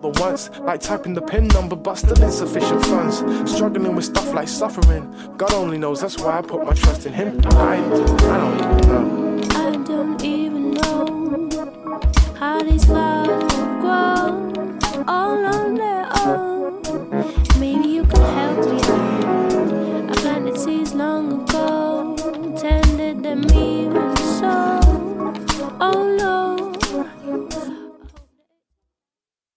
number once, like typing the PIN number, but still insufficient funds. Struggling with stuff like suffering. God only knows, that's why I put my trust in him. I don't even know. I don't even know how these flowers